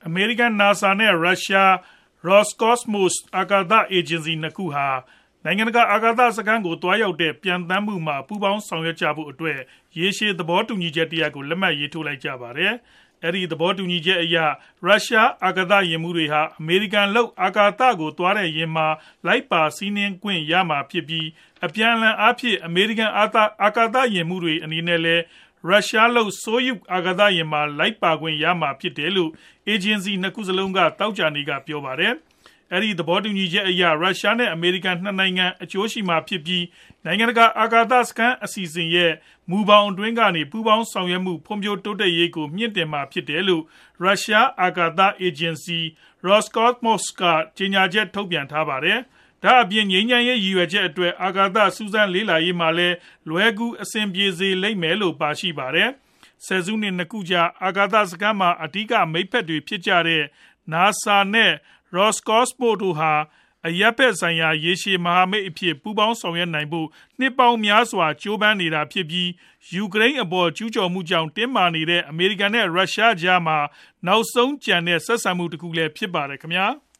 အမေရိကန် NASA နဲ့ ရုရှား Roscosmos အာကာသအေဂျင်စီ 2 ခုဟာ နိုင်ငံတကာ အာကာသစခန်းကို သွားရောက်တဲ့ ပျံသန်းမှုမှာ ပူးပေါင်းဆောင်ရွက်ကြဖို့အတွက် ရေရှည်သဘောတူညီချက်တရပ်ကို လက်မှတ်ရေးထိုးလိုက်ကြပါတယ်။ အဲဒီသဘောတူညီချက်အရ ရုရှားအာကာသယာဉ်မှူးတွေဟာ အမေရိကန်လုပ် အာကာသကိုသွားတဲ့ယာဉ်မှာ လိုက်ပါစီးနင်းခွင့်ရမှာဖြစ်ပြီး အပြန်အလှန်အားဖြင့် အမေရိကန်အာကာသယာဉ်မှူးတွေအနေနဲ့လည်း ရုရှားလုပ် Soyuz အာကာသယာဉ်မှာ လိုက်ပါခွင့်ရမှာဖြစ်တယ်လို့ အေဂျင်စီ 2 ခုစလုံးက သောကြာနေ့က ပြောပါတယ်။ အဲဒီသဘောတူညီချက်အရ ရုရှားနဲ့ အမေရိကန် 2 နိုင်ငံ အကျိုးရှိမှာဖြစ်ပြီး နိုင်ငံတကာ အာကာသစခန်းအစီအစဉ်ရဲ့ မူဘောင်အတွင်းကနေ ပူးပေါင်းဆောင်ရွက်မှု ဖွံ့ဖြိုးတိုးတက်ရေးကို မြှင့်တင်မှာဖြစ်တယ်လို့ ရုရှားအာကာသအေဂျင်စီ Roscosmos က ကြေညာချက်ထုတ်ပြန်ထားပါတယ်။ ဒါအပြင် ငြိမ်းချမ်းရေး ရည်ရွယ်ချက်အတွက် အာကာသစူးစမ်းလေ့လာရေးမှာလည်း လွယ်ကူအဆင်ပြေစေလိမ့်မယ်လို့ ပါရှိပါတယ်။ ဆယ်စုနှစ် 2 ခုကြာ အာကာသစခန်းမှာ အဓိက မိတ်ဖက်တွေဖြစ်ကြတဲ့ NASA နဲ့ Roscosmos တို့ဟာ အရပ်ဖက်ဆိုင်ရာ ရေရှည်မဟာမိတ်အဖြစ် ပူးပေါင်းဆောင်ရွက်နိုင်ဖို့ နှစ်ပေါင်းများစွာ ကြိုးပမ်းနေတာဖြစ်ပြီး ယူကရိန်းအပေါ် ကျူးကျော်မှုကြောင့် တင်းမာနေတဲ့ အမေရိကန်နဲ့ ရုရှားကြားမှာ နောက်ဆုံးကျန်တဲ့ ဆက်ဆံမှုတခုလည်း ဖြစ်ပါတယ်ခင်ဗျာ။